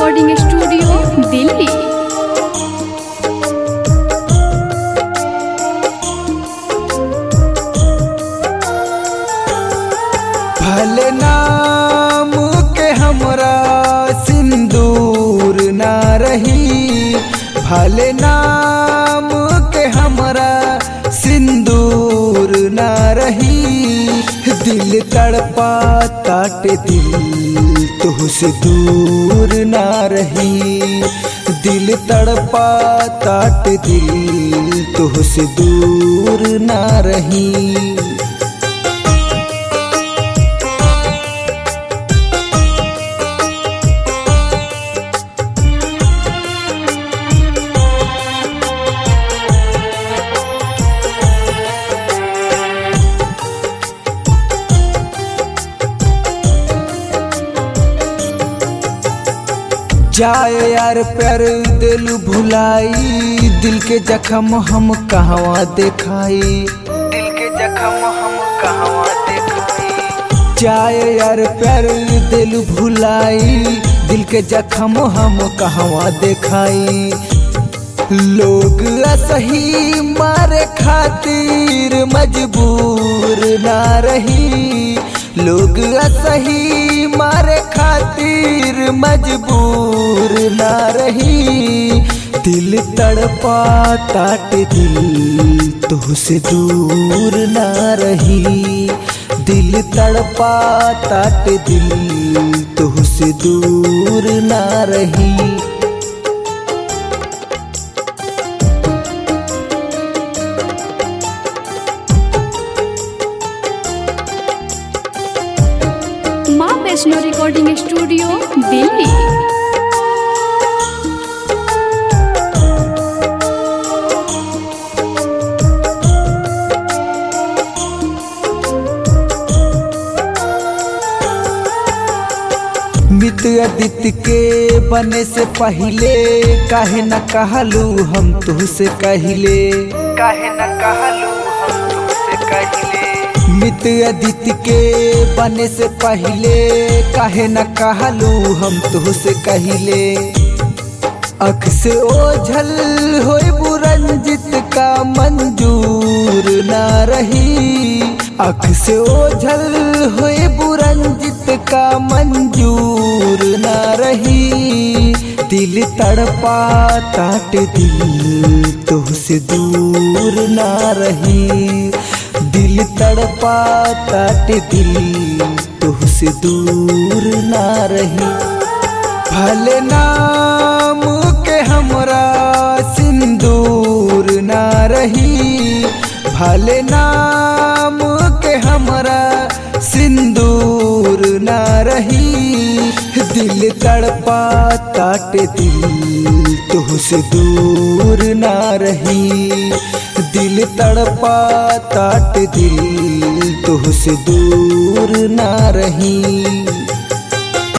Recording studio Delhi. भले नाम के हमरा सिंदूर ना रही, भले नाम के हमरा सिंदूर ना रही। दिल तड़पा ताट दिल तुझसे दूर ना रही, दिल तड़पा ताट दिल तुझसे दूर ना रही। जाए यार प्यार दिल भुलाई, दिल के जख्म हम कहवा देखाई, दिल के जख्म हम कहवा देखाई। जाए यार प्यार दिल भुलाई, दिल के जख्म हम कहवा देखाई। लोग असही मारे खातिर मजबूर ना रही, लोग असही मारे खातिर मजबूर ना रही। दिल तड़पा ताट दिल तुझसे दूर ना रही, दिल तड़पा ताट दिल तुझसे दूर ना रही। माँ वैष्णो रिकॉर्डिंग स्टूडियो दिल्ली। मित अदित के बने से पहले काहे न कहलू हम तुझसे कहले, काहे न कहलू हम तुझसे कहले। मित अदित के बने से पहले काहे न कहलू हम तुझसे कहले। अख से ओझल होए बुरंजित का मंजूर ना रही, अख से ओझल होए बुरंजित का मंजूर ना रही। दिल तड़पा ताट दिल तुझसे दूर ना रही, दिल तड़पा ताट दिल तुझसे दूर ना रही। भले नाम के हमरा सिंदूर ना रही, भले नाम के हमरा सिंदूर ना रही। दिल तड़पा ताट दिल तुझसे दूर ना रही, दिल तड़पा ताट दिल तुझसे दूर ना रही।